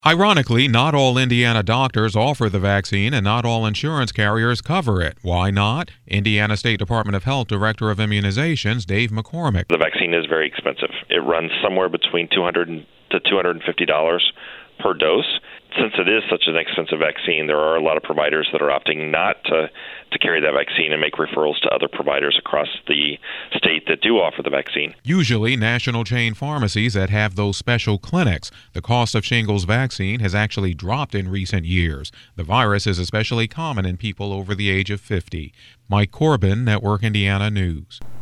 Ironically, not all Indiana doctors offer the vaccine and not all insurance carriers cover it. Why not? Indiana State Department of Health Director of Immunizations, Dave McCormick. The vaccine is very expensive. It runs somewhere between $200 to $250 per dose. Since it is such an expensive vaccine, there are a lot of providers that are opting not to carry that vaccine and make referrals to other providers across the state that do offer the vaccine. Usually national chain pharmacies that have those special clinics. The cost of shingles vaccine has actually dropped in recent years. The virus is especially common in people over the age of 50. Mike Corbin, Network Indiana News.